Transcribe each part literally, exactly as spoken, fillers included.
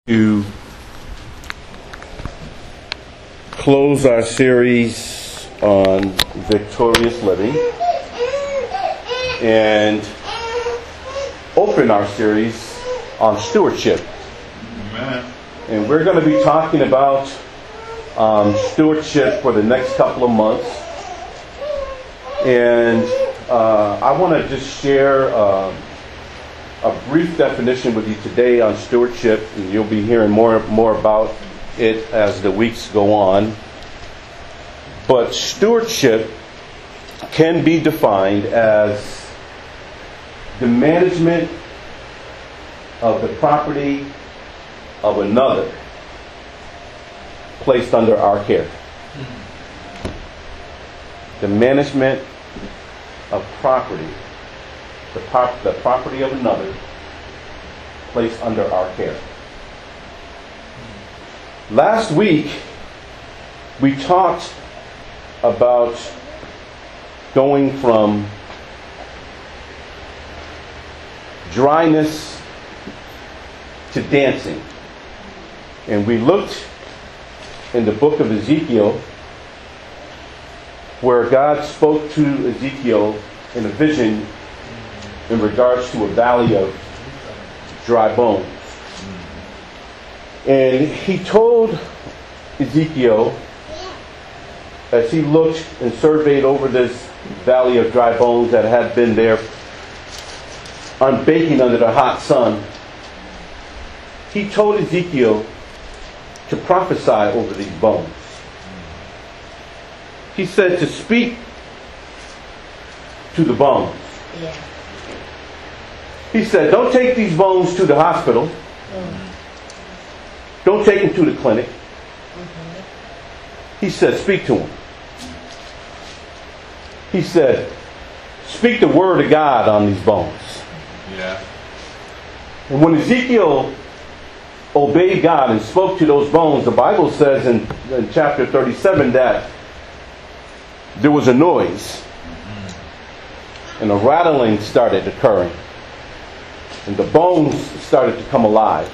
To close our series on victorious living and open our series on stewardship. Amen. And we're going to be talking about um, stewardship for the next couple of months. And uh, I want to just share uh, a brief definition with you today on stewardship, and you'll be hearing more more about it as the weeks go on. But stewardship can be defined as the management of the property of another placed under our care. The management of property The, pop, the property of another placed under our care. Last week, we talked about going from dryness to dancing. And we looked in the book of Ezekiel, where God spoke to Ezekiel in a vision in regards to a valley of dry bones. And he told Ezekiel, as he looked and surveyed over this valley of dry bones that had been there on baking under the hot sun, he told Ezekiel to prophesy over these bones. He said to speak to the bones. Yeah. He said, don't take these bones to the hospital. Mm-hmm. Don't take them to the clinic. Mm-hmm. He said, speak to them. He said, speak the word of God on these bones. Yeah. And when Ezekiel obeyed God and spoke to those bones, the Bible says in, in chapter thirty-seven that there was a noise. Mm-hmm. And a rattling started occurring. And the bones started to come alive.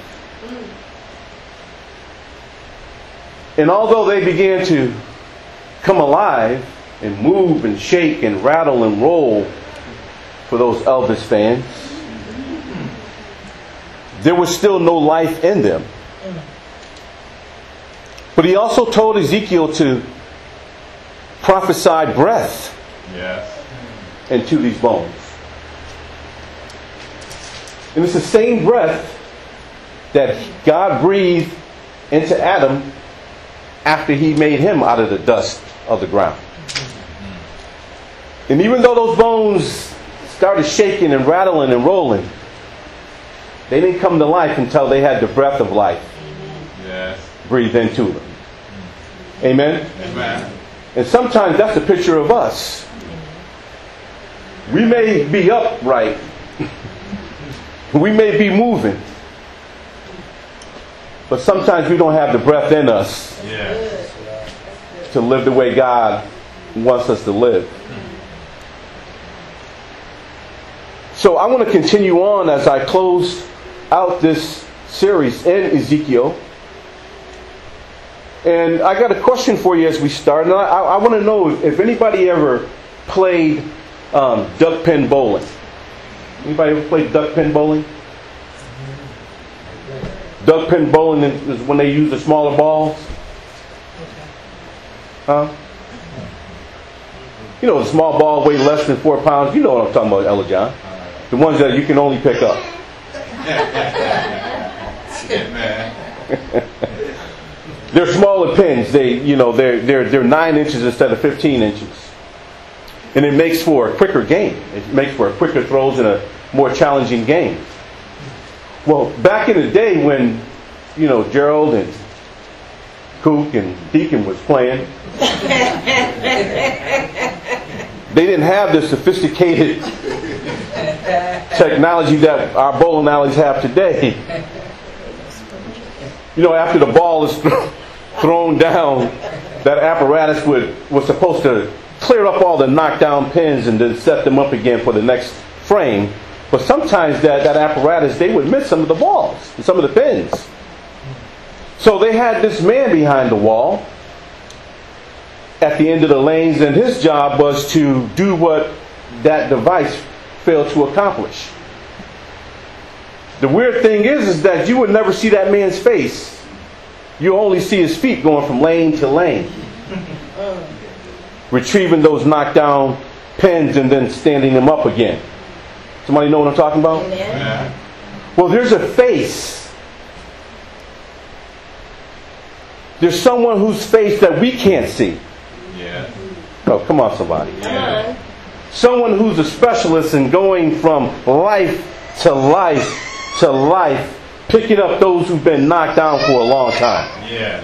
And although they began to come alive and move and shake and rattle and roll for those Elvis fans, there was still no life in them. But he also told Ezekiel to prophesy breath Yes. into these bones. And it's the same breath that God breathed into Adam after he made him out of the dust of the ground. And even though those bones started shaking and rattling and rolling, they didn't come to life until they had the breath of life Yes. breathed into them. Amen? Amen. And sometimes that's a picture of us. We may be upright. We may be moving, but sometimes we don't have the breath in us Yes. to live the way God wants us to live. So I want to continue on as I close out this series in Ezekiel. And I got a question for you as we start. And I, I, I want to know if, if anybody ever played um, duck pin bowling. Anybody ever played duck pin bowling? Duck pin bowling is when they use the smaller balls. Huh? You know, the small ball weigh less than four pounds. You know what I'm talking about, Ella John. The ones that you can only pick up. Amen. They're smaller pins. They, you know, they're they're they're nine inches instead of fifteen inches. And it makes for a quicker game. It makes for a quicker throws and a more challenging game. Well, back in the day when, you know, Gerald and Kook and Deacon was playing, they didn't have the sophisticated technology that our bowling alleys have today. You know, after the ball is thrown down, that apparatus would was supposed to clear up all the knockdown pins and then set them up again for the next frame. But sometimes that, that apparatus, they would miss some of the balls and some of the pins. So they had this man behind the wall at the end of the lanes, and his job was to do what that device failed to accomplish. The weird thing is, is that you would never see that man's face. You only see his feet going from lane to lane, retrieving those knocked down pins and then standing them up again. Somebody know what I'm talking about? Amen. Yeah. Well, there's a face. There's someone whose face that we can't see. Yeah. Oh, come on, somebody. Come on. Someone who's a specialist in going from life to life to life, picking up those who've been knocked down for a long time. Yes.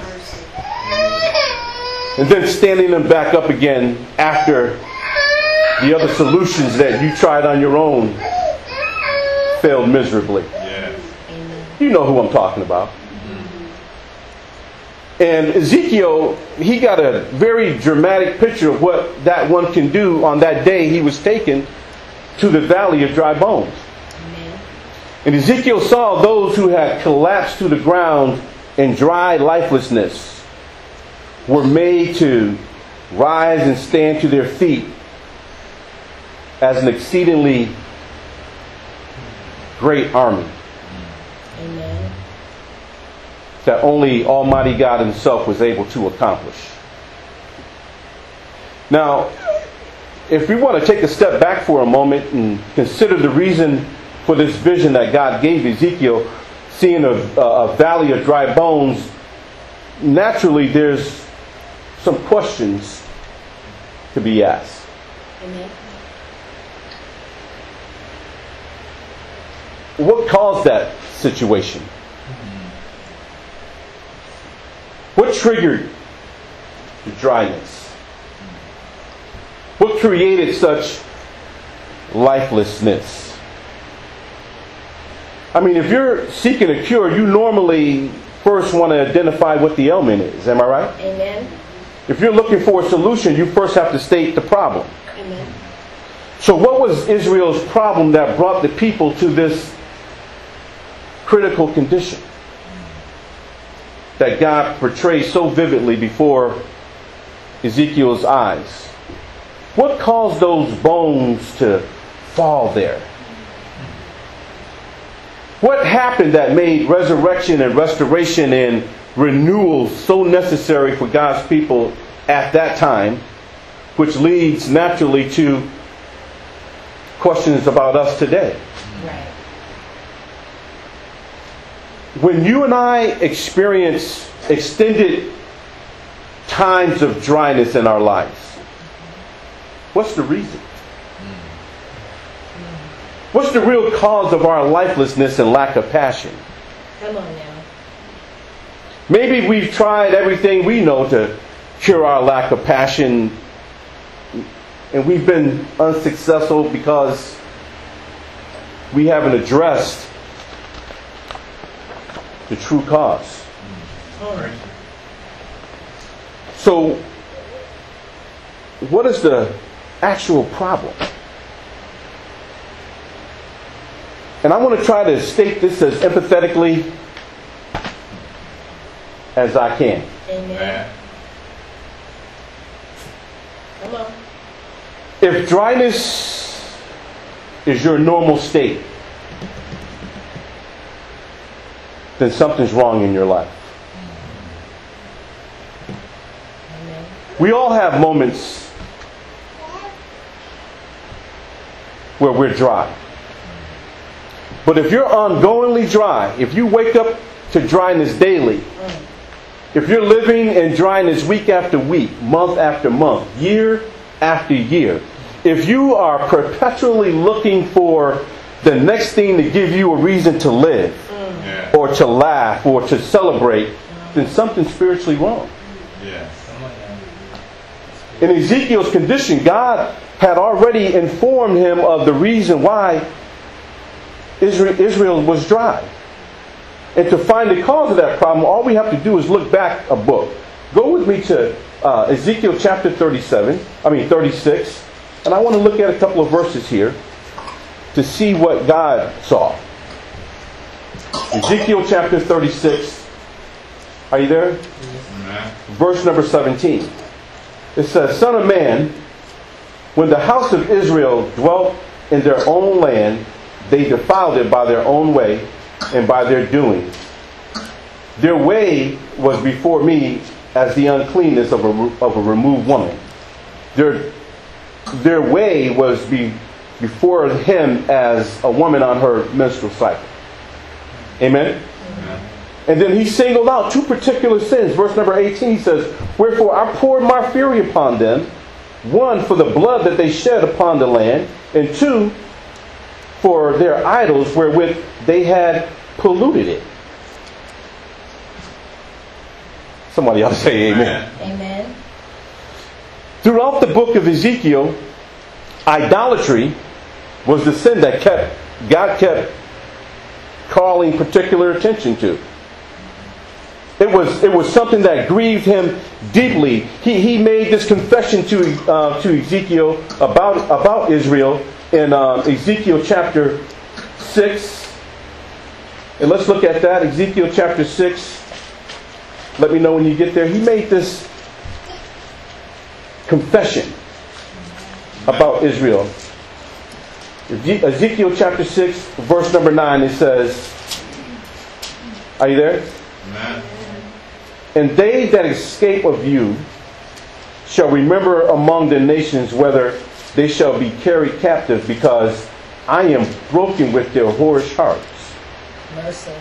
And then standing them back up again after the other solutions that you tried on your own failed miserably. Yes. Amen. You know who I'm talking about. And Ezekiel, he got a very dramatic picture of what that one can do on that day he was taken to the valley of dry bones. Amen. And Ezekiel saw those who had collapsed to the ground in dry lifelessness were made to rise and stand to their feet as an exceedingly great army Amen. that only Almighty God Himself was able to accomplish. Now, if we want to take a step back for a moment and consider the reason for this vision that God gave Ezekiel, seeing a, a valley of dry bones, naturally there's some questions to be asked. Amen. What caused that situation? What triggered the dryness? What created such lifelessness? I mean, if you're seeking a cure, you normally first want to identify what the ailment is. Am I right? Amen. If you're looking for a solution, you first have to state the problem. Amen. So what was Israel's problem that brought the people to this critical condition that God portrayed so vividly before Ezekiel's eyes? What caused those bones to fall there? What happened that made resurrection and restoration and renewal so necessary for God's people at that time, which leads naturally to questions about us today? Right. When you and I experience extended times of dryness in our lives, what's the reason? What's the real cause of our lifelessness and lack of passion? Come on now. Maybe we've tried everything we know to cure our lack of passion, and we've been unsuccessful because we haven't addressed the true cause. Oh. So, what is the actual problem? And I want to try to state this as empathetically as I can. Amen. Man. Come on. If dryness is your normal state, then something's wrong in your life. Amen. We all have moments where we're dry. But if you're ongoingly dry, if you wake up to dryness daily, Mm. if you're living in dryness week after week, month after month, year after year, if you are perpetually looking for the next thing to give you a reason to live, Yeah. or to laugh, or to celebrate, then something's spiritually wrong. Yes. In Ezekiel's condition, God had already informed him of the reason why Israel, Israel was dry. And to find the cause of that problem, all we have to do is look back a book. Go with me to uh, Ezekiel chapter thirty-seven, I mean thirty-six, and I want to look at a couple of verses here to see what God saw. Ezekiel chapter thirty-six, Are you there? Amen. Verse number seventeen. It says, Son of man, when the house of Israel dwelt in their own land, they defiled it by their own way and by their doing. Their way was before me as the uncleanness of a, of a removed woman. Their, their way was be, before him as a woman on her menstrual cycle. Amen? Amen. And then he singled out two particular sins. Verse number eighteen says, Wherefore I poured my fury upon them, one, for the blood that they shed upon the land, and two, for their idols wherewith they had polluted it. Somebody ought to say amen. Amen. Throughout the book of Ezekiel, idolatry was the sin that kept God kept calling particular attention to. It was it was something that grieved him deeply. He he made this confession to uh, to Ezekiel about about Israel in um, Ezekiel chapter six. And let's look at that. Ezekiel chapter six. Let me know when you get there. He made this confession about Israel. Ezekiel chapter six, verse number nine, it says, are you there? Amen. And they that escape of you shall remember among the nations whether they shall be carried captive, because I am broken with their whorish hearts, Mercy.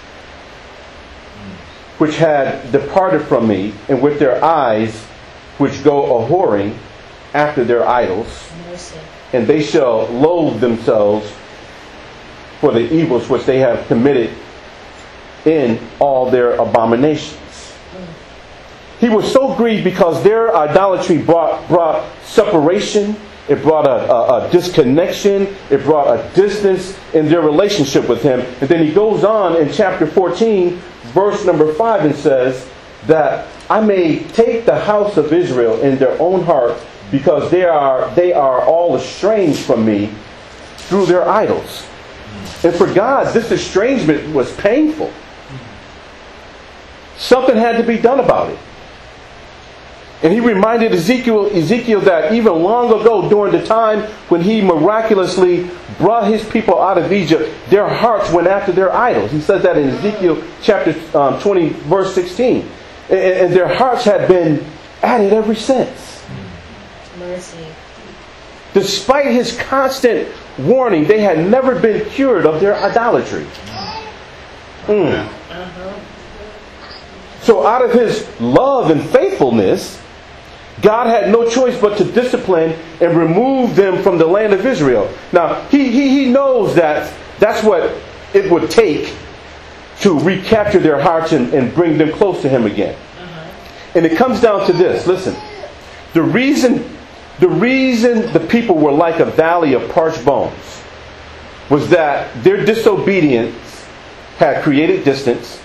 which had departed from me, and with their eyes which go a whoring after their idols. Mercy. And they shall loathe themselves for the evils which they have committed in all their abominations. He was so grieved because their idolatry brought, brought separation. It brought a, a, a disconnection. It brought a distance in their relationship with him. And then he goes on in chapter fourteen, verse number five, and says that I may take the house of Israel in their own heart, because they are they are all estranged from me through their idols. And for God, this estrangement was painful. Something had to be done about it. And he reminded Ezekiel, Ezekiel that even long ago, during the time when he miraculously brought his people out of Egypt, their hearts went after their idols. He says that in Ezekiel chapter um, twenty, verse sixteen. And, and their hearts had been at it ever since. Mercy. Despite his constant warning, they had never been cured of their idolatry. Mm. Uh-huh. So out of his love and faithfulness, God had no choice but to discipline and remove them from the land of Israel. Now, he, he, he knows that that's what it would take to recapture their hearts and, and bring them close to him again. Uh-huh. And it comes down to this. Listen, the reason, the reason the people were like a valley of parched bones was that their disobedience had created distance.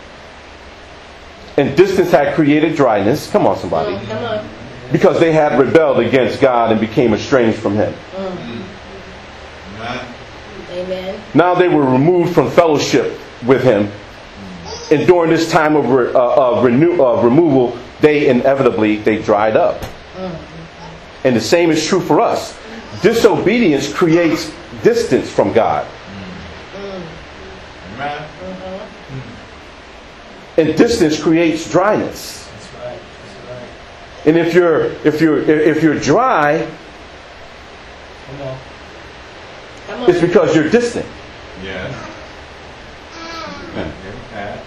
And distance had created dryness. Come on, somebody. Mm, come on. Because they had rebelled against God and became estranged from him. Mm. Amen. Amen. Now they were removed from fellowship with him. And during this time of, re, uh, of, renew, of removal, they inevitably, they dried up. Mm. And the same is true for us. Disobedience creates distance from God. Mm. Amen. Uh-huh. And distance creates dryness. That's right. That's right. And if you're if you're if you're dry, Come on. Come on. it's because you're distant. Yes. Pat.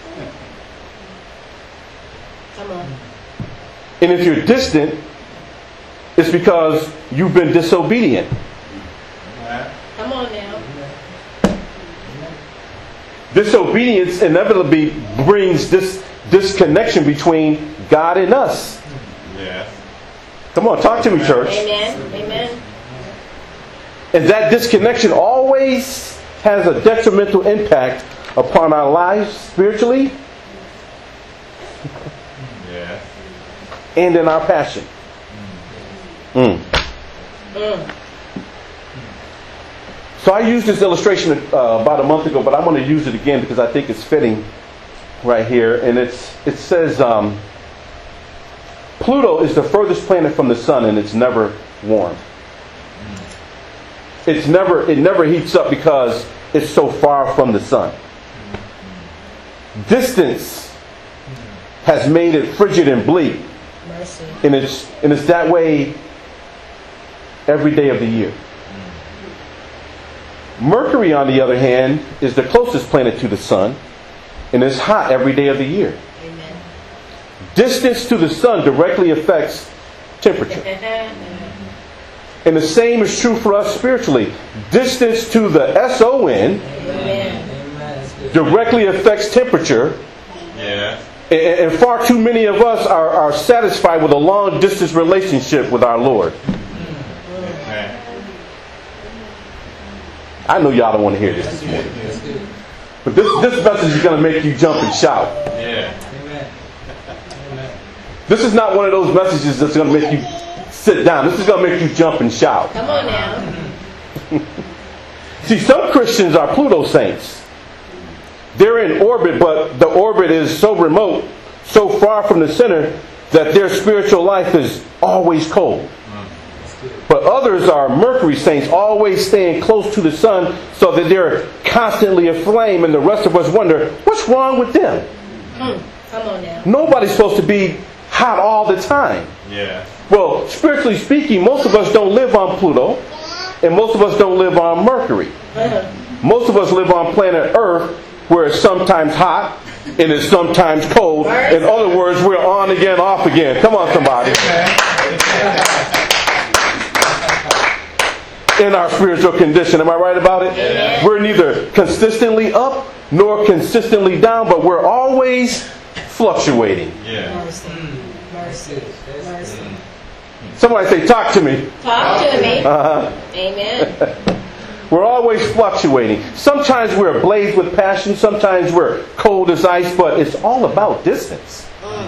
Come on. And if you're distant, it's because you've been disobedient. Amen. Come on now. Disobedience inevitably brings this disconnection between God and us. Yes. Come on, talk to me, church. Amen. Amen. And that disconnection always has a detrimental impact upon our lives spiritually Yes. and in our passion. Mm. Mm. So I used this illustration uh, about a month ago, but I'm going to use it again because I think it's fitting right here, and it's it says um, Pluto is the furthest planet from the sun, and it's never warm. It's never it never heats up because it's so far from the sun. Distance has made it frigid and bleak, Mercy. and it's and it's that way every day of the year. Mercury, on the other hand, is the closest planet to the sun, and it's hot every day of the year. Amen. Distance to the sun directly affects temperature. And the same is true for us spiritually. Distance to the S O N Amen. Amen. That's good. directly affects temperature. Yeah. And and far too many of us are, are satisfied with a long distance relationship with our Lord. Amen. I know y'all don't want to hear this this morning. That's good. But this, this message is going to make you jump and shout. Yeah. Amen. Amen. This is not one of those messages that's going to make you sit down. This is going to make you jump and shout. Come on now. See, some Christians are Pluto saints. They're in orbit, but the orbit is so remote, so far from the center, that their spiritual life is always cold. But others are Mercury saints, always staying close to the sun, so that they're constantly aflame, and the rest of us wonder, what's wrong with them? Mm. Come on now. Nobody's supposed to be hot all the time. Yeah. Well, spiritually speaking, most of us don't live on Pluto, and most of us don't live on Mercury. Uh-huh. Most of us live on planet Earth, where it's sometimes hot and it's sometimes cold. In other words, we're on again, off again. Come on, somebody. In our spiritual condition. Am I right about it? Amen. We're neither consistently up nor consistently down, but we're always fluctuating. Yeah. Mercy. Mercy. Mercy. Somebody say, talk to me. Talk to me. Uh-huh. Amen. We're always fluctuating. Sometimes we're ablaze with passion. Sometimes we're cold as ice. But it's all about distance.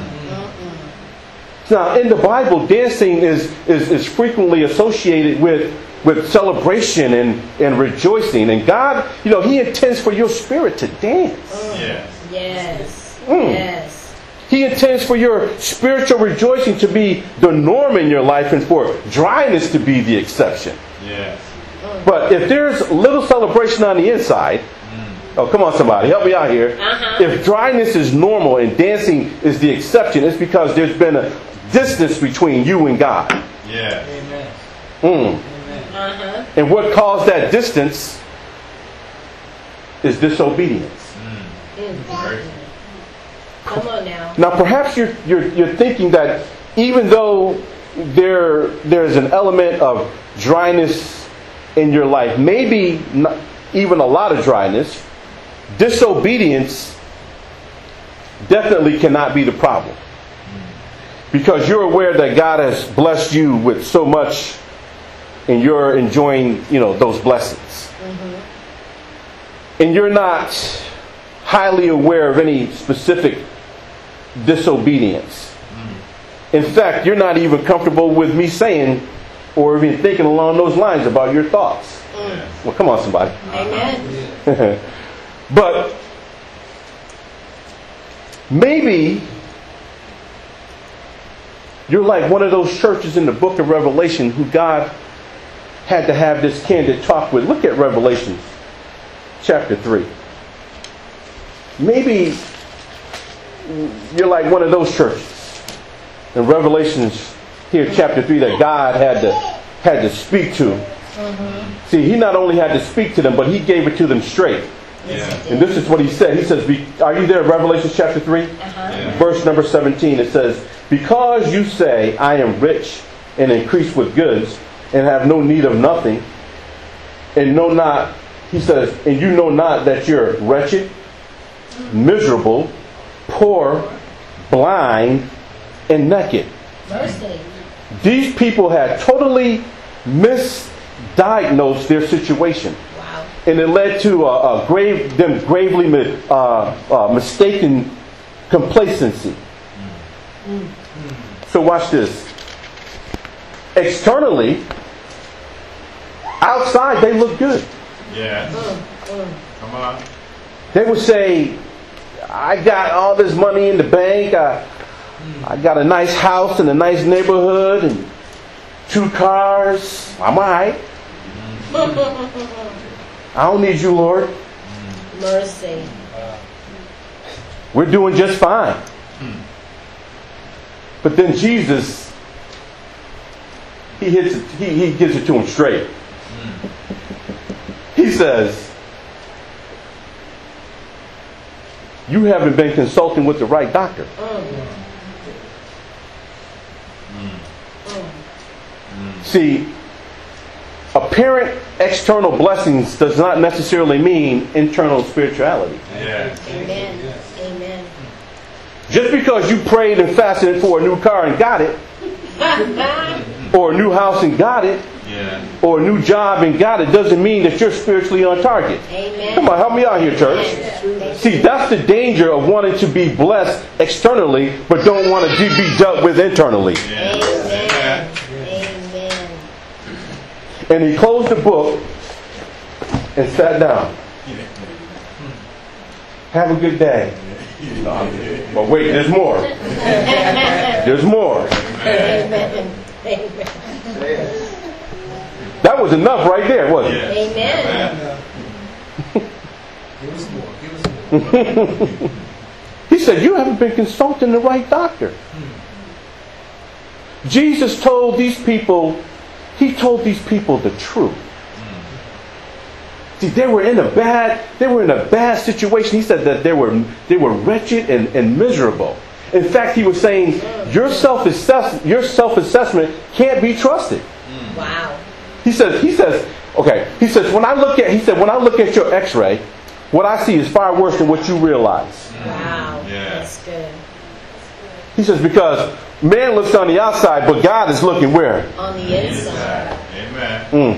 Now, in the Bible, dancing is, is, is frequently associated with, with celebration and, and rejoicing. And God, you know, He intends for your spirit to dance. Yes. Yes. Mm. Yes. He intends for your spiritual rejoicing to be the norm in your life and for dryness to be the exception. Yes. But if there's little celebration on the inside, oh, come on, somebody, help me out here. Uh-huh. If dryness is normal and dancing is the exception, it's because there's been a distance between you and God. Yes. Amen. Mm. Amen. Uh-huh. And what caused that distance is disobedience. Mm. Come on now. Now, perhaps you're, you're, you're thinking that even though there there's an element of dryness in your life, maybe not even a lot of dryness, disobedience definitely cannot be the problem. Because you're aware that God has blessed you with so much and you're enjoying, you know, those blessings. Mm-hmm. And you're not highly aware of any specific disobedience. Mm-hmm. In fact, you're not even comfortable with me saying or even thinking along those lines about your thoughts. Yes. Well, come on, somebody. Amen. But maybe you're like one of those churches in the book of Revelation who God had to have this candid talk with. Look at Revelation chapter three. Maybe you're like one of those churches in Revelations here, chapter three, that God had to had to speak to. Mm-hmm. See, He not only had to speak to them, but He gave it to them straight. Yes. And this is what He said. He says, be, are you there, Revelation chapter three? Uh-huh. Yeah. Verse number seventeen, it says, because you say, I am rich and increase with goods and have no need of nothing, and know not, He says, and you know not that you're wretched, miserable, poor, blind, and naked. Mercy. These people had totally misdiagnosed their situation. Wow. And it led to a, a grave, them gravely uh, uh, mistaken complacency. Mm. So watch this. Externally, outside they look good. Yes. Mm. Mm. Come on. They would say, I got all this money in the bank. I, I got a nice house in a nice neighborhood and two cars. I'm all right. I don't need you, Lord. Mercy. We're doing just fine. But then Jesus, he hits it, he, he gives it to him straight. He says, you haven't been consulting with the right doctor. Mm. Mm. See, apparent external blessings does not necessarily mean internal spirituality. Yeah. Amen. Amen. Just because you prayed and fasted for a new car and got it, or a new house and got it, Yeah. or a new job and got it, doesn't mean that you're spiritually on target. Amen. Come on, help me out here, church. Amen. See, that's the danger of wanting to be blessed externally, but don't want to be dealt with internally. Yeah. Amen. Amen. And he closed the book and sat down. Have a good day. No, I'm- but wait, there's more. There's more. Amen. Amen. That was enough right there, wasn't it? Amen. Give us more. Give us more. He said, you haven't been consulting the right doctor. Jesus told these people, he told these people the truth. See, they were in a bad, they were in a bad situation. He said that they were they were wretched and, and miserable. In fact, he was saying your self-assess, your self-assessment can't be trusted. Wow. He says, he says, okay, he says, when I look at, he said, when I look at your x-ray, what I see is far worse than what you realize. Wow. Yeah. That's good. He says, because man looks on the outside, but God is looking where? On the inside. Amen. Mm.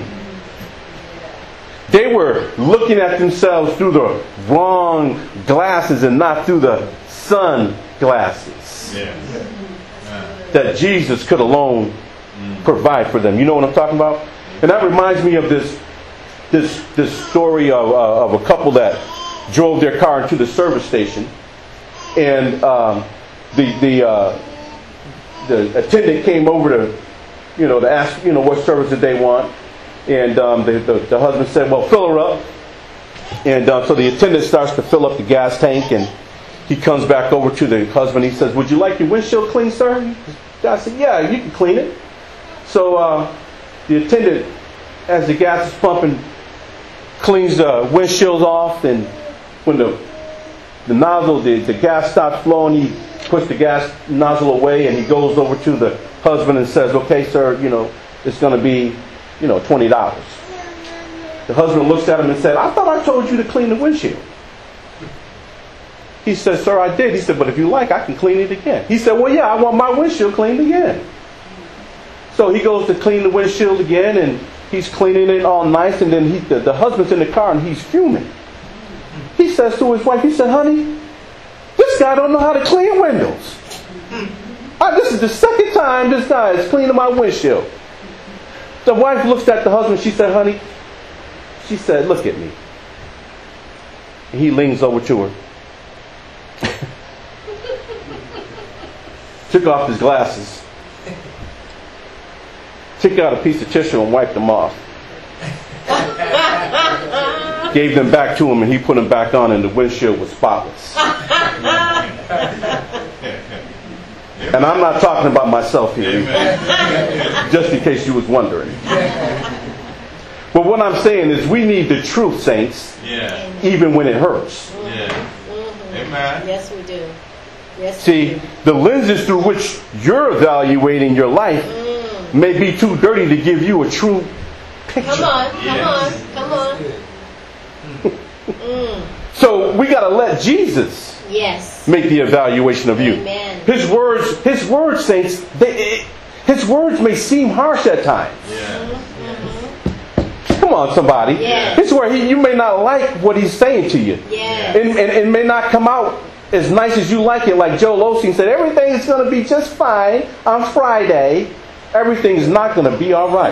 They were looking at themselves through the wrong glasses and not through the sun glasses Yeah. Uh, that Jesus could alone provide for them. You know what I'm talking about? And that reminds me of this this this story of, uh, of a couple that drove their car into the service station, and um, the the uh, the attendant came over to you know to ask you know what service did they want, and um, the, the the husband said, well, fill her up, and uh, so the attendant starts to fill up the gas tank, and he comes back over to the husband. He says, would you like your windshield cleaned, sir? The guy said, yeah, you can clean it. So uh, the attendant, as the gas is pumping, cleans the windshield off, and when the the nozzle, the, the gas stops flowing, he puts the gas nozzle away, and he goes over to the husband and says, okay, sir, you know, it's going to be, you know, twenty dollars. The husband looks at him and said, I thought I told you to clean the windshield. He said, sir, I did. He said, but if you like, I can clean it again. He said, well, yeah, I want my windshield cleaned again. So he goes to clean the windshield again, and he's cleaning it all nice, and then he, the, the husband's in the car, and he's fuming. He says to his wife, he said, honey, this guy don't know how to clean windows. I, this is the second time this guy is cleaning my windshield. The wife looks at the husband, she said, honey, she said, look at me. And he leans over to her. Took off his glasses. Took out a piece of tissue and wiped them off. Gave them back to him, and he put them back on, and the windshield was spotless. And I'm not talking about myself here, just in case you was wondering. But what I'm saying is we need the truth, saints, yeah. even when it hurts. Yeah. Mm-hmm. Amen. Yes, we do. Yes, See, we do. the lenses through which you're evaluating your life Mm. may be too dirty to give you a true picture. Come on, come Yes. on, come on. Mm. So we got to let Jesus Yes. make the evaluation of you. Amen. His words, his words, saints, they, his words may seem harsh at times. Yeah. Come on, somebody. Yes. It's where he, you may not like what he's saying to you. Yes. And, and it may not come out as nice as you like it. Like Joel Osteen said, everything's going to be just fine on Friday. Everything's not going to be all right.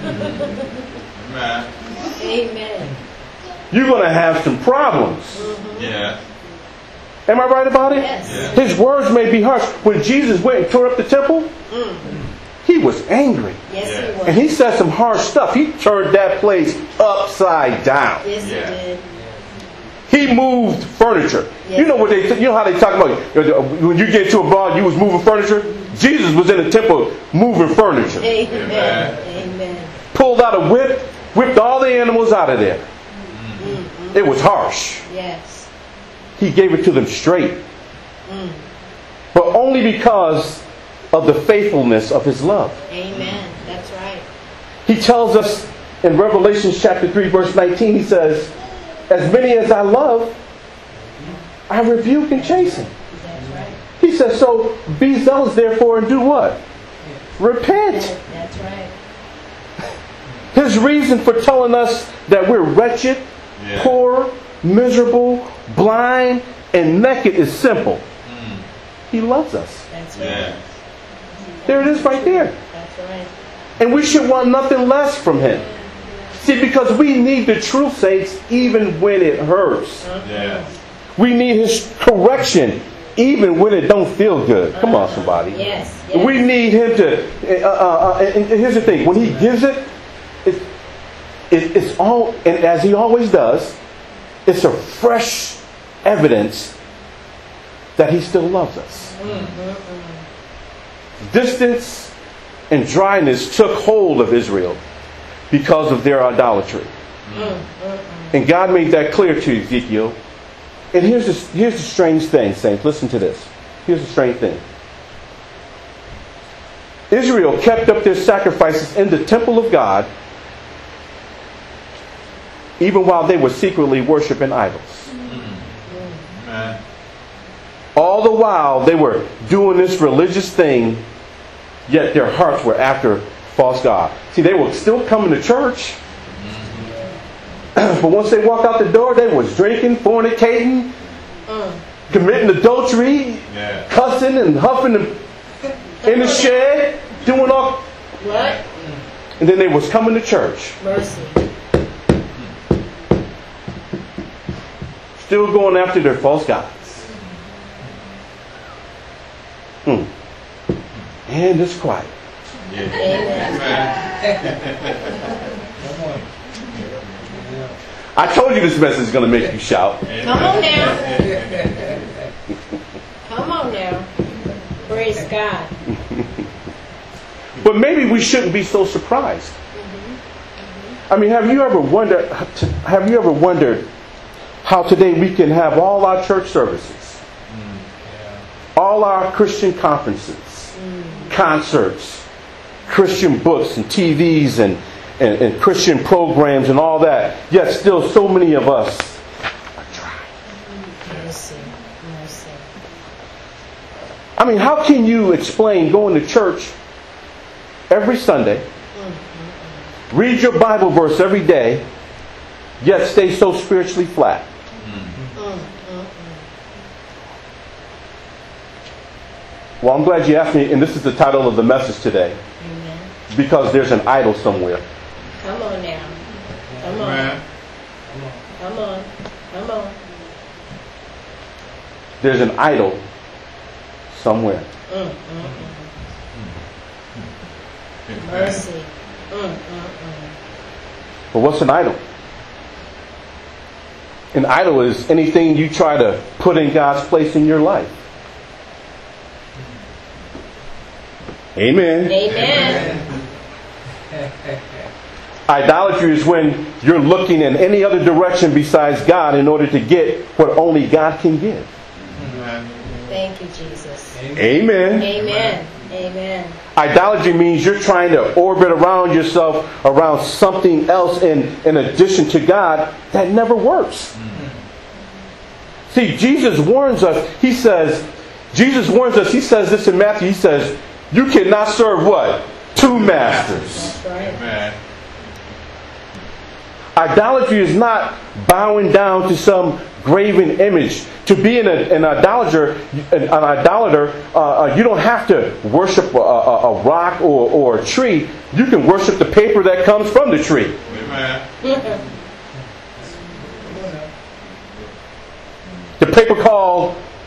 Amen. Amen. You're going to have some problems. Yeah. Am I right about it? Yes. Yeah. His words may be harsh. When Jesus went and tore up the temple, Mm. he was angry. Yes, Yeah. he was. And he said some harsh stuff. He turned that place upside down. Yes, Yeah. he did. He moved furniture. Yes. You know what they? You know how they talk about when you get to abroad, you was moving furniture. Jesus was in the temple moving furniture. Amen. Amen. Amen. Pulled out a whip, whipped all the animals out of there. Mm-hmm. It was harsh. Yes. He gave it to them straight, Mm. but only because of the faithfulness of his love. Amen. That's right. He tells us in Revelation chapter three, verse nineteen, he says, as many as I love, I rebuke and chasten. That's right. He says, so be zealous therefore and do what? Repent. That's right. His reason for telling us that we're wretched, Yeah. poor, miserable, blind, and naked is simple. Mm. He loves us. That's right. Yeah. There it is right there. That's right. And we should want nothing less from him. See, because we need the truth, saints, even when it hurts. Yeah. We need his correction, even when it don't feel good. Come on, somebody. Yes. Yes. We need him to. Uh, uh, uh, and here's the thing: when he gives it, it, it, it's all, and as he always does, it's a fresh evidence that he still loves us. Distance and dryness took hold of Israel because of their idolatry, and God made that clear to Ezekiel. And here's the, here's the strange thing, saints. Listen to this. Here's the strange thing. Israel kept up their sacrifices in the temple of God even while they were secretly worshiping idols. Amen. All the while they were doing this religious thing, yet their hearts were after false god. See, they were still coming to church, but once they walked out the door, they was drinking, fornicating, Mm. committing adultery, Yeah. cussing and huffing in the shed, doing all. What? And then they was coming to church, Mercy. still going after their false gods. Hmm. And it's quiet. Yeah. Amen. Amen. I told you this message is going to make you shout. Come on now. Come on now. Praise God. But maybe we shouldn't be so surprised. I mean, have you ever wondered? Have you ever wondered how today we can have all our church services, all our Christian conferences, concerts, Christian books and T Vs and, and, and Christian programs and all that, yet still so many of us are dry. Mercy. Mercy. I mean, how can you explain going to church every Sunday, read your Bible verse every day, yet stay so spiritually flat? Well, I'm glad you asked me, and this is the title of the message today, Amen. because there's an idol somewhere. Come on now. Come on. Amen. Come on. Come on. There's an idol somewhere. Mm, mm, mm. Mercy. Mm, mm, mm. But what's an idol? An idol is anything you try to put in God's place in your life. Amen. Amen. Idolatry is when you're looking in any other direction besides God in order to get what only God can give. Amen. Thank you, Jesus. Amen. Amen. Amen. Idolatry means you're trying to orbit around yourself, around something else in, in addition to God that never works. See, Jesus warns us. He says, Jesus warns us. He says this in Matthew. He says, you cannot serve what? Two masters. That's right. Amen. Idolatry is not bowing down to some graven image. To be an, an idolater, an, an idolater, uh, uh, you don't have to worship a, a, a rock or, or a tree. You can worship the paper that comes from the tree. Amen. The paper called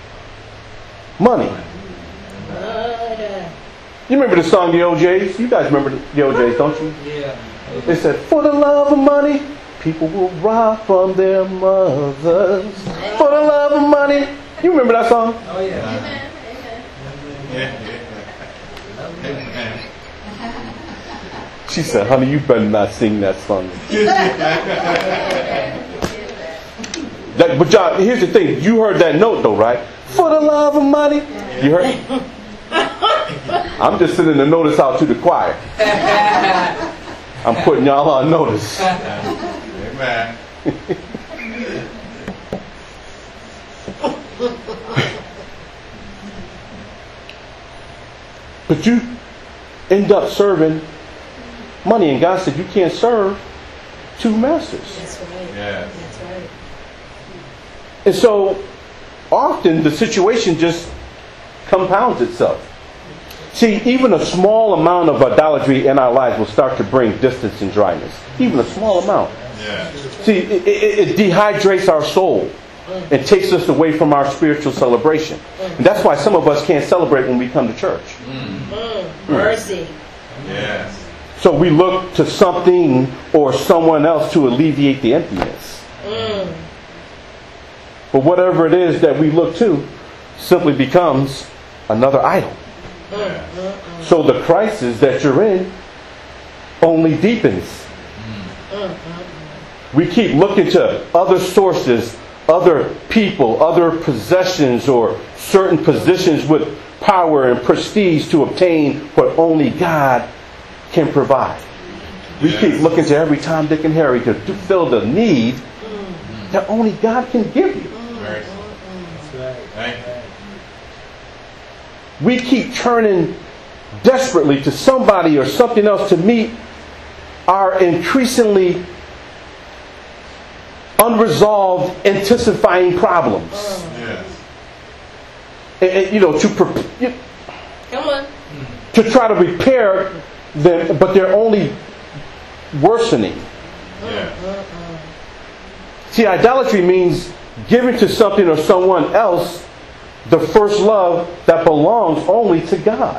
money. Murder. You remember the song The O Js? You guys remember the O Js, don't you? Yeah. They said, for the love of money, people will rob from their mothers. For the love of money. You remember that song? Oh yeah. Yeah, yeah. Amen. She said, honey, you better not sing that song. That, but y'all, here's the thing. You heard that note though, right? For the love of money. You heard? I'm just sending the notice out to the choir. I'm putting y'all on notice. Amen. But you end up serving money. And God said you can't serve two masters. That's right. Yes. That's right. And so often the situation just compounds itself. See, even a small amount of idolatry in our lives will start to bring distance and dryness. Even a small amount. Yes. See, it, it, it dehydrates our soul and takes us away from our spiritual celebration. And that's why some of us can't celebrate when we come to church. Mm. Mercy. Yes. So we look to something or someone else to alleviate the emptiness. Mm. But whatever it is that we look to simply becomes another idol. Yes. So the crisis that you're in only deepens. We keep looking to other sources, other people, other possessions, or certain positions with power and prestige to obtain what only God can provide. We Yes. keep looking to every Tom, Dick, and Harry to to fill the need that only God can give you. Very. That's right. Thank you. We keep turning desperately to somebody or something else to meet our increasingly unresolved, intensifying problems. Yes. And, and, you know, to pre- you- Come on. to try to repair them, but they're only worsening. Yes. See, idolatry means giving to something or someone else the first love that belongs only to God.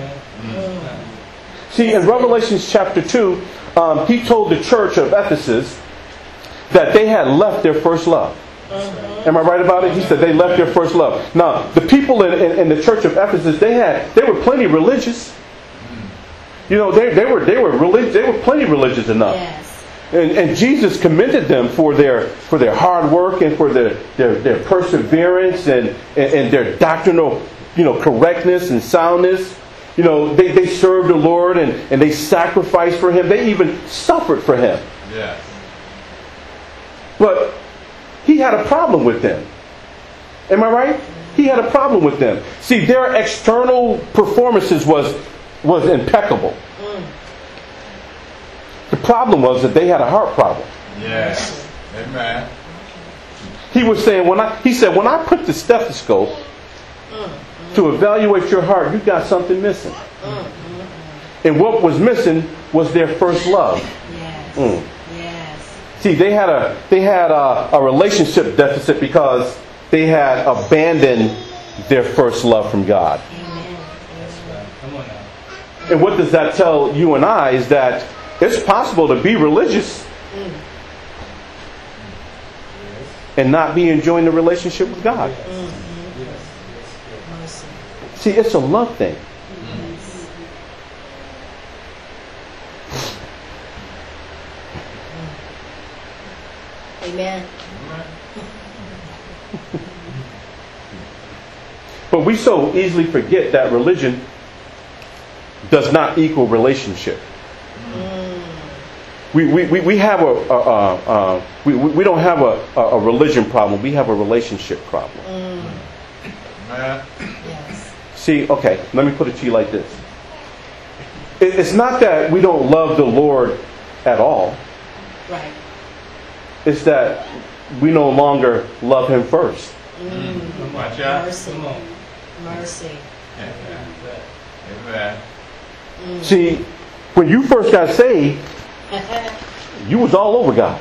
See, in Revelation chapter two, um, he told the church of Ephesus that they had left their first love. Am I right about it? He said they left their first love. Now, the people in, in, in the church of Ephesus, they had they were plenty religious. You know, they, they were they were religious. They were plenty religious enough. Yes. And, and Jesus commended them for their for their hard work and for their their, their perseverance and, and, and their doctrinal, you know, correctness and soundness. You know, they, they served the Lord and, and they sacrificed for Him. They even suffered for Him. Yes. But He had a problem with them. Am I right? He had a problem with them. See, their external performances was was impeccable. The problem was that they had a heart problem. Yes. Amen. He was saying when I he said when I put the stethoscope to evaluate your heart, you got something missing. And what was missing was their first love. Yes. Mm. Yes. See, they had a they had a, a relationship deficit because they had abandoned their first love from God. Amen. Come on now. And what does that tell you and I is that it's possible to be religious and not be enjoying the relationship with God. Yes. Yes. Yes. Mercy. See, it's a love thing. Yes. Amen. But we so easily forget that religion does not equal relationship. We, we, we, we have a, a, a, a we, we don't have a, a religion problem. We have a relationship problem. Amen. Yes. See, okay, let me put it to you like this. It, it's not that we don't love the Lord at all. Right. It's that we no longer love Him first. Watch out. Mercy. Come on. Mercy. Amen. See, when you first got saved, you was all over God.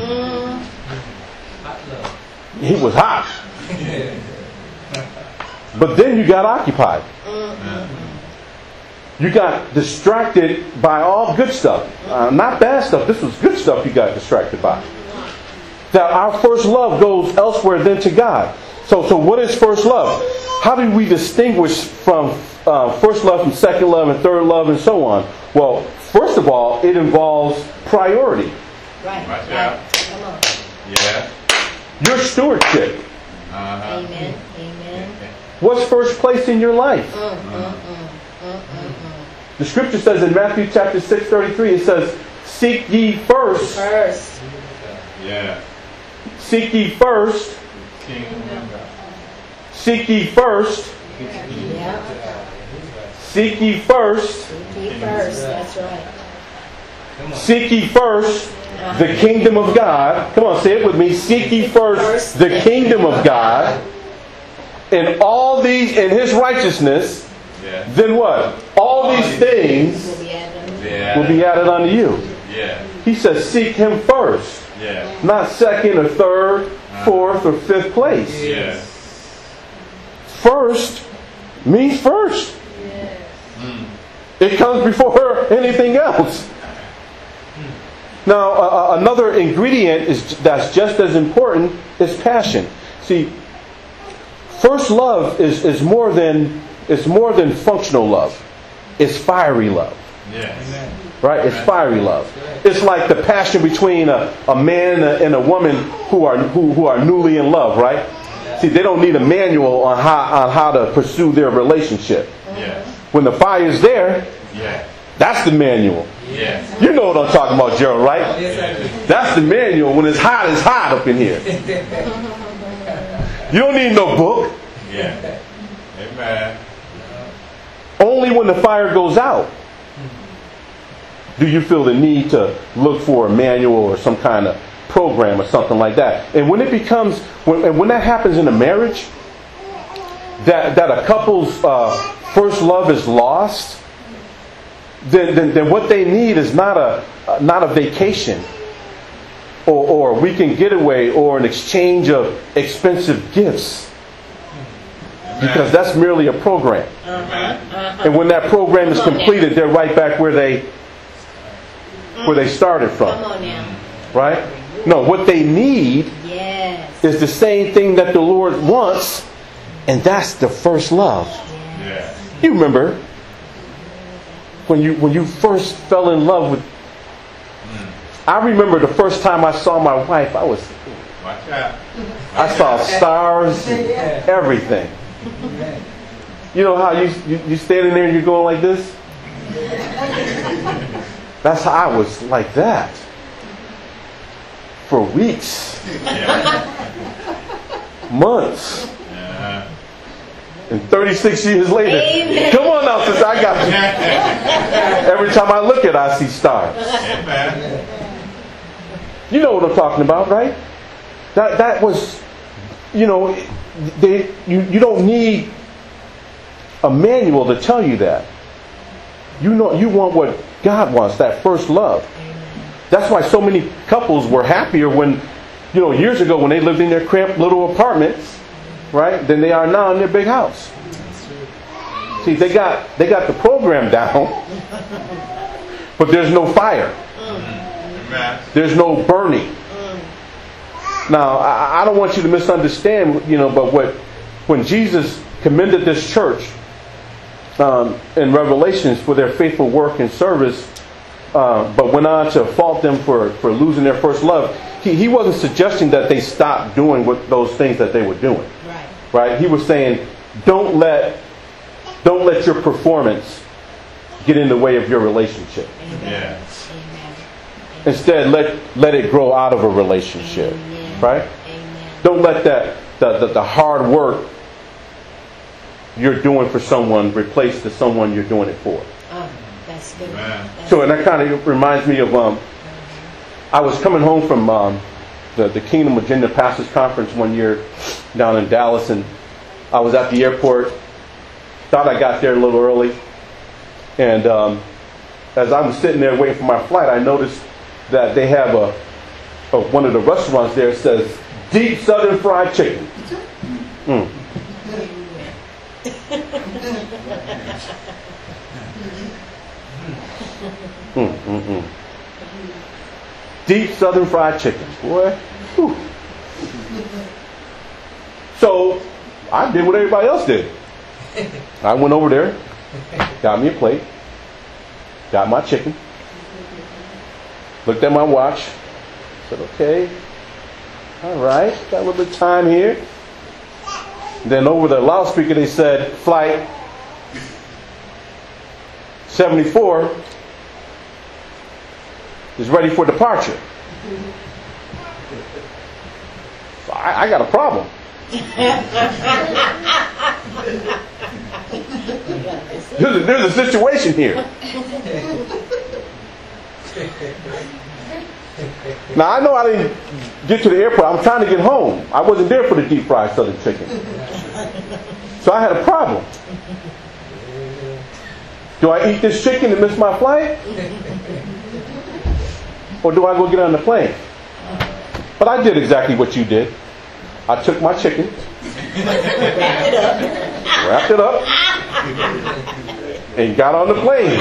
Mm. Hot love. He was hot. But then you got occupied. Uh, You got distracted by all good stuff. Uh, not bad stuff. This was good stuff you got distracted by. That our first love goes elsewhere than to God. So, so what is first love? How do we distinguish from uh, first love from second love and third love and so on? Well, first of all, it involves priority. Right. Watch Right. out. Come on. Yeah. Your stewardship. Uh-huh. Amen. Amen. What's first place in your life? Mm, mm, mm, mm, mm, mm. The scripture says in Matthew chapter six thirty-three, it says, seek ye first. First. Yeah. Seek ye first. Kingdom of God. Seek ye first. Yeah. Seek ye first. Be first. That's right. Come on. Seek ye first the kingdom of God. Come on, say it with me. Seek ye first the kingdom of God. And all these, in His righteousness, Yeah. then what? All these things Will be added. Yeah. will be added unto you. Yeah. He says, seek Him first. Yeah. Not second or third, fourth or fifth place. Yeah. First means first. Mm. It comes before anything else. Now, uh, another ingredient is that's just as important is passion. See, first love is, is more than it's more than functional love. It's fiery love, Yes. right? It's fiery love. It's like the passion between a, a man and a woman who are who, who are newly in love, right? See, they don't need a manual on how on how to pursue their relationship. Yes. When the fire is there, Yeah. that's the manual. Yes. You know what I'm talking about, Gerald, right? Yes, I do. That's the manual. When it's hot, it's hot up in here. You don't need no book. Yeah. Amen. Only when the fire goes out do you feel the need to look for a manual or some kind of program or something like that. And when it becomes, when, and when that happens in a marriage, that, that a couple's uh, first love is lost, then, then, then what they need is not a, uh, not a vacation or, or a weekend getaway or an exchange of expensive gifts. Because that's merely a program. Amen. And when that program is completed, they're right back where they where they started Come from. on now. Right? No, what they need Yes. is the same thing that the Lord wants, and that's the first love. Yes. You remember when you when you first fell in love with I remember the first time I saw my wife, I was Watch out. I saw stars and everything. You know how you, you you standing there and you're going like this? That's how I was like that for weeks, months, Uh-huh. and thirty-six years later. Amen. Come on now, since I got you. Every time I look at it, I see stars. Amen. You know what I'm talking about, right? That that was, you know, they you, you don't need a manual to tell you that. You know, you want what God wants, that first love. That's why so many couples were happier when, you know, years ago when they lived in their cramped little apartments, right? Than they are now in their big house. See, they got they got the program down, but there's no fire. Amen. There's no burning. Now, I, I don't want you to misunderstand, you know, but what when Jesus commended this church um, in Revelations for their faithful work and service, uh, but went on to fault them for, for losing their first love, he, he wasn't suggesting that they stop doing what those things that they were doing. Right. Right? He was saying, don't let don't let your performance get in the way of your relationship. Yes. Amen. Instead, let let it grow out of a relationship. Amen. Right? Amen. Don't let that the, the, the hard work you're doing for someone replace the someone you're doing it for. Oh, that's good. Amen. That's So, and that kind of reminds me of um, I was coming home from um, the the Kingdom of Gender Pastors Conference one year down in Dallas, and I was at the airport. Thought I got there a little early, and um, as I was sitting there waiting for my flight, I noticed that they have a, a one of the restaurants there says deep Southern fried chicken. Mm. Mm, mm, mm. Deep Southern fried chicken, boy. Whew. So I did what everybody else did. I went over there, got me a plate, got my chicken, looked at my watch, said, okay, all right, got a little bit of time here. Then over the loudspeaker they said, flight seventy-four is ready for departure. So I, I got a problem. There's a, there's a situation here. Now I know I didn't get to the airport. I'm trying to get home. I wasn't there for the deep fried Southern chicken. So I had a problem. Do I eat this chicken and miss my flight? Or do I go get on the plane? But I did exactly what you did. I took my chicken, wrapped it up, and got on the plane.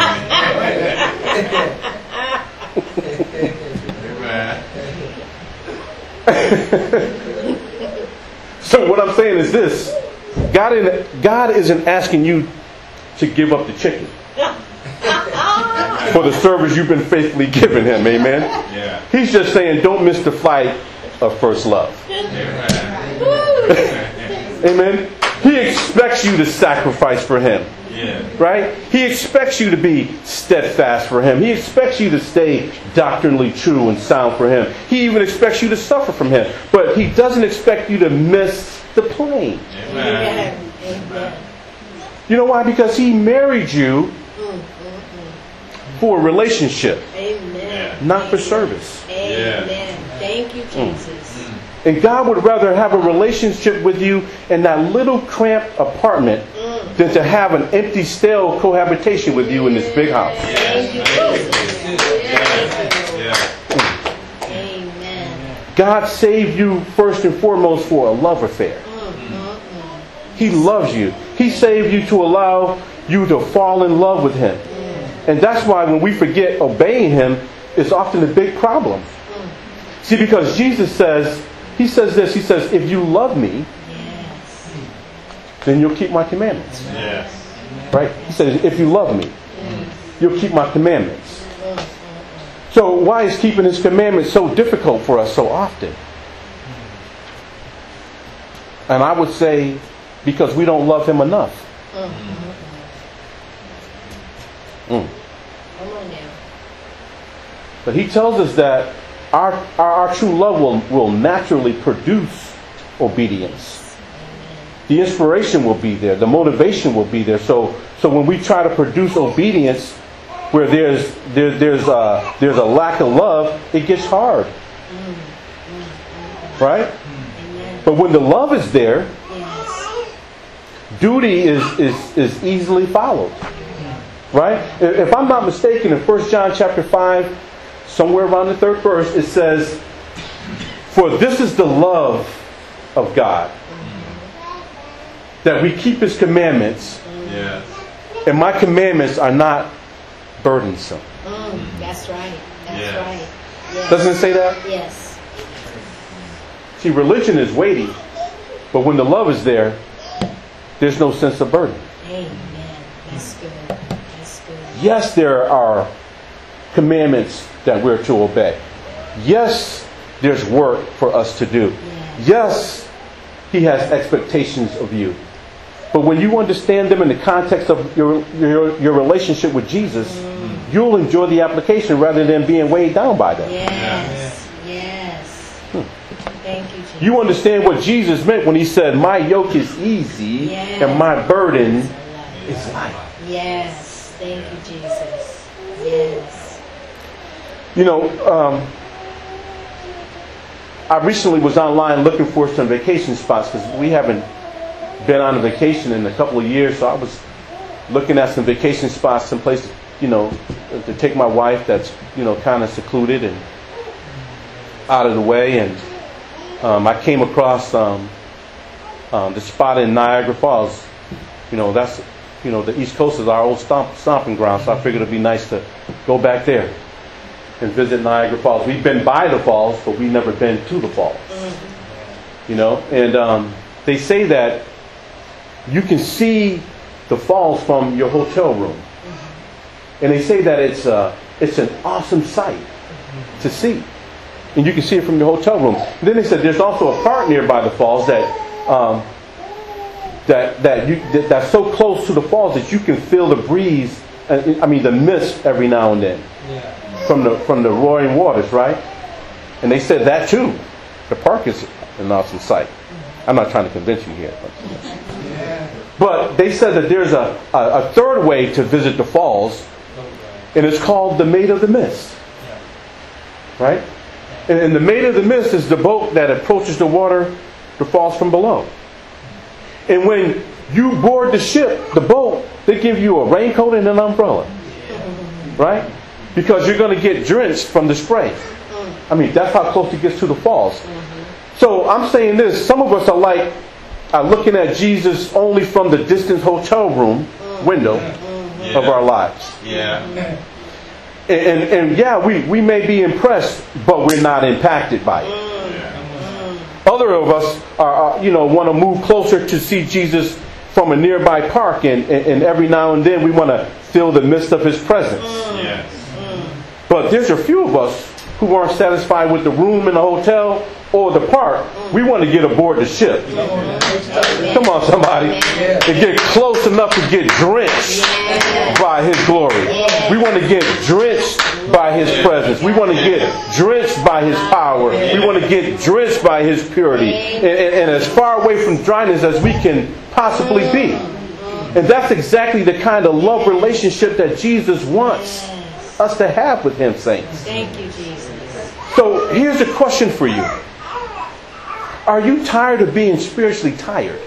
So what I'm saying is this. God, in, God isn't asking you to give up the chicken for the service you've been faithfully giving him. Amen? Yeah. He's just saying don't miss the flight of first love. Amen. Amen? He expects you to sacrifice for him. Yeah. Right? He expects you to be steadfast for him. He expects you to stay doctrinally true and sound for him. He even expects you to suffer from him. But he doesn't expect you to miss the plane. Amen. Amen. You know why? Because he married you for a relationship, Amen. not for service. Amen. Thank you, Jesus. And God would rather have a relationship with you in that little cramped apartment than to have an empty, stale cohabitation with you in this big house. Thank you, Jesus. Yeah. Amen. God saved you first and foremost for a love affair. He loves you. He saved you to allow you to fall in love with him. And that's why when we forget obeying him, it's often a big problem. See, because Jesus says, he says this, he says, if you love me, Yes. then you'll keep my commandments. Yes. Right? He says, if you love me, you'll keep my commandments. So why is keeping his commandments so difficult for us so often? And I would say, because we don't love him enough. Mm. Come on now. But he tells us that our, our, our true love will, will naturally produce obedience. The inspiration will be there. The motivation will be there. So, so when we try to produce obedience where there's there, there's a, there's a lack of love, it gets hard. Right? But when the love is there, Yes. duty is, is, is easily followed. Right? If I'm not mistaken, in First John chapter five, somewhere around the third verse, it says, for this is the love of God, that we keep his commandments, Yes. and my commandments are not burdensome. Mm, that's right. That's Yes. right. Yes. Doesn't it say that? Yes. See, religion is weighty, but when the love is there, there's no sense of burden. Amen. That's good. That's good. Yes, there are commandments that we're to obey. Yes, there's work for us to do. Yes, he has expectations of you. But when you understand them in the context of your your, your relationship with Jesus, mm. you'll enjoy the application rather than being weighed down by them. Yes. Yes. Hmm. Thank you, Jesus. You understand what Jesus meant when he said, my yoke is easy Yes. and my burden is light. Yes. Thank you, Jesus. Yes. You know, um, I recently was online looking for some vacation spots because we haven't been on a vacation in a couple of years. So I was looking at some vacation spots, some place, you know, to take my wife that's, you know, kind of secluded and out of the way. And um, I came across um, um, the spot in Niagara Falls. You know, that's you know, the East Coast is our old stomp, stomping ground, so I figured it'd be nice to go back there and visit Niagara Falls. We've been by the falls, but we've never been to the falls. You know, and um, they say that you can see the falls from your hotel room. And they say that it's uh, it's an awesome sight to see. And you can see it from your hotel room. And then they said there's also a park nearby the falls that um, that that you that, that's so close to the falls that you can feel the breeze. Uh, I mean the mist every now and then Yeah. from the from the roaring waters, right? And they said that too. The park is an awesome sight. I'm not trying to convince you here, but, Yeah. but they said that there's a, a, a third way to visit the falls, and it's called the Maid of the Mist, right? And, and the Maid of the Mist is the boat that approaches the water, the falls from below. And when you board the ship, the boat, they give you a raincoat and an umbrella, right? Because you're going to get drenched from the spray. I mean, that's how close it gets to the falls. So I'm saying this, some of us are like, are looking at Jesus only from the distant hotel room window Yeah. of our lives. Yeah. And, and, and yeah, we, we may be impressed, but we're not impacted by it. Other of us are, are you know, want to move closer to see Jesus from a nearby park, and, and, and every now and then we want to feel the mist of His presence. Yes. But there's a few of us who aren't satisfied with the room in the hotel or the park. We want to get aboard the ship. Come on, somebody. And get close enough to get drenched by His glory. We want to get drenched by His presence. We want to get drenched by His power. We want to get drenched by His purity. And, and, and as far away from dryness as we can possibly be. And that's exactly the kind of love relationship that Jesus wants us to have with Him, saints. Thank you, Jesus. So here's a question for you. Are you tired of being spiritually tired?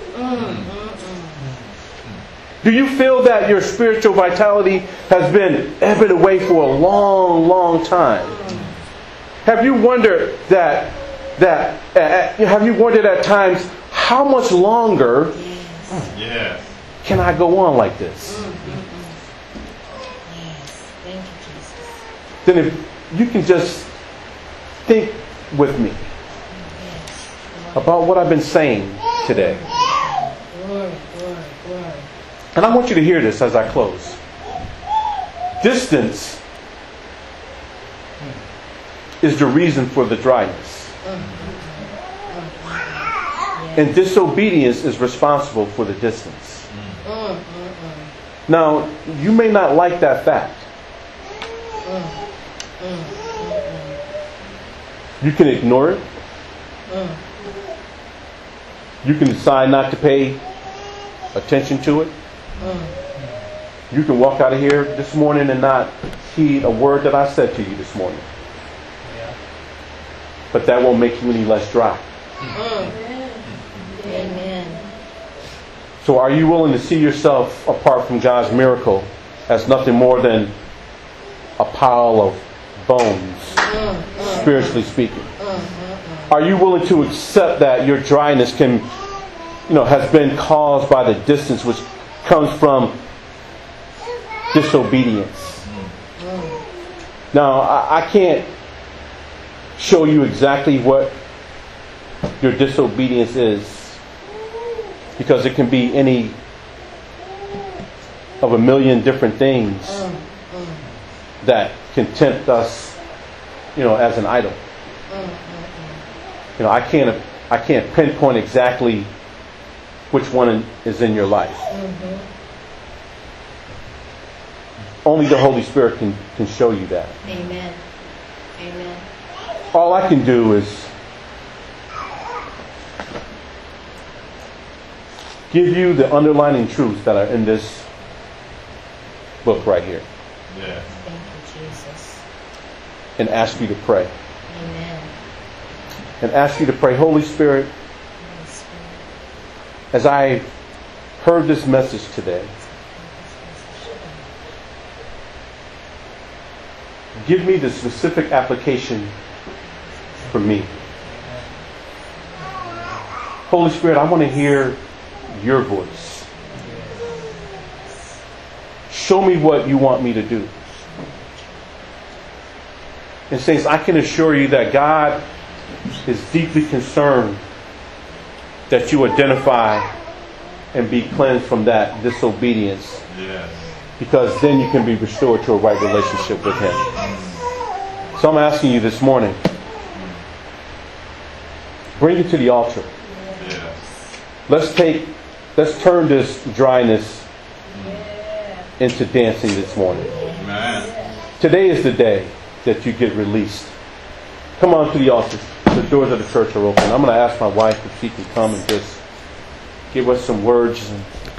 Do you feel that your spiritual vitality has been ebbing away for a long, long time? Have you wondered that, that uh, have you wondered at times, how much longer Yes. can I go on like this? Yes. Thank you, Jesus. Then if you can just think with me Yes. about what I've been saying today. Glory, glory, glory. And I want you to hear this as I close. Distance is the reason for the dryness. And disobedience is responsible for the distance. Mm, mm, Now, you may not like that fact. mm, mm, mm, You can ignore it. mm, You can decide not to pay attention to it. mm. You can walk out of here this morning and not heed a word that I said to you this morning. But that won't make you any less dry. Amen. So are you willing to see yourself, apart from God's miracle, as nothing more than a pile of bones, spiritually speaking? Are you willing to accept that your dryness can, you know, has been caused by the distance which comes from disobedience? Now, I, I can't show you exactly what your disobedience is, because it can be any of a million different things that can tempt us, you know, as an idol. You know, I can't I can't pinpoint exactly which one is in your life. Only the Holy Spirit can, can show you that. Amen. Amen. All I can do is give you the underlining truths that are in this book right here, Yes. Thank you, Jesus. and ask you to pray. Amen. And ask you to pray, Holy Spirit, Holy Spirit. as I heard this message today, give me the specific application for me. Holy Spirit, I want to hear your voice. Show me what you want me to do. And saints, I can assure you that God is deeply concerned that you identify and be cleansed from that disobedience. Yes. Because then you can be restored to a right relationship with Him. So I'm asking you this morning, bring it to the altar. Yes. Let's take, let's turn this dryness into dancing this morning. Amen. Today is the day that you get released. Come on to the altar. The doors of the church are open. I'm going to ask my wife if she can come and just give us some words and